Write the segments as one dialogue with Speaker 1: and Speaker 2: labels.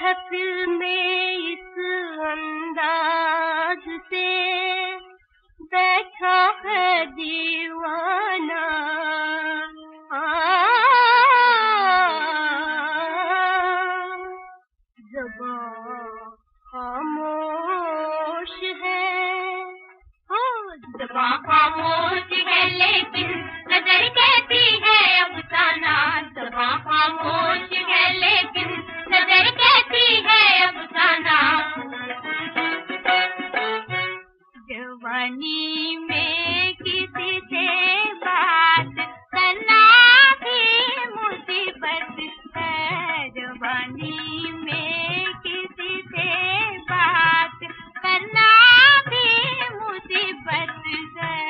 Speaker 1: महफिल में इस अंदाज से बैठा है दीवाना। ज़बां खामोश है, ज़बां खामोश है लेकिन नजर कहती है अफसाना। ज़बां खामोश है लेकिन नजर कहती है अफसाना। जवानी में किसी से बात करना भी मुसीबत है। जवानी में किसी से बात करना भी मुसीबत है।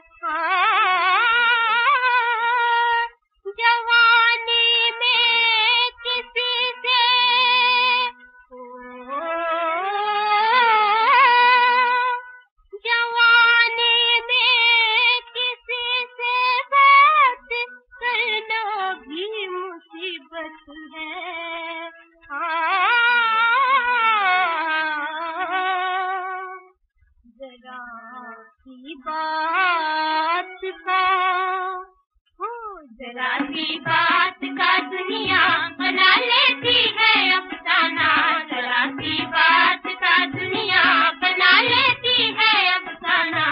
Speaker 1: जवानी में किसी से जवानी में किसी से बात करना भी मुसीबत है। जरा सी बात का, जरा सी बात का दुनिया बना लेती है अफसाना। जरा सी बात का दुनिया बना लेती है अफसाना।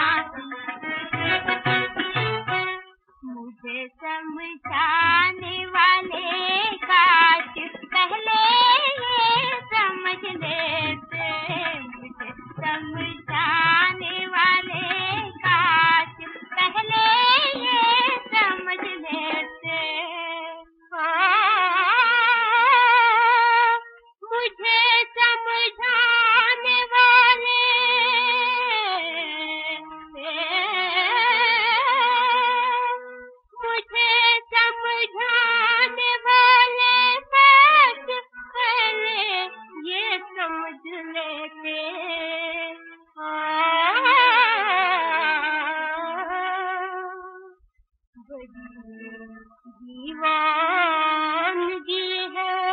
Speaker 1: मुझे समझाने वाले काश पहले ये समझ लेते। मुझे समझाने वाले काश पहले ये समझ लेते। मुझे समझाने वाले मुझे समझाने वाले बात पहले ये समझ लेते। बड़ी दीवानगी है,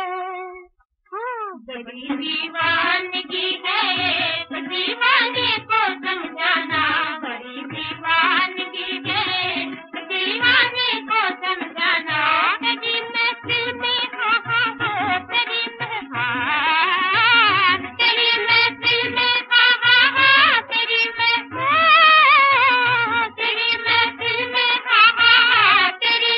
Speaker 1: बड़ी दीवानगी है, दीवाने को समझाना। बड़ी दीवानगी है, दीवाने को समझाना। तेरी महफिल में तेरी तेरी महफिल में तेरी तेरी महफिल में तेरी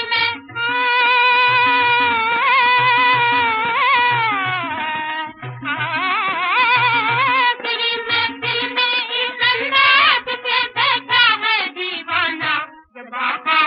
Speaker 1: तेरी महफिल में इस अंदाज से बैठा है दीवाना। जब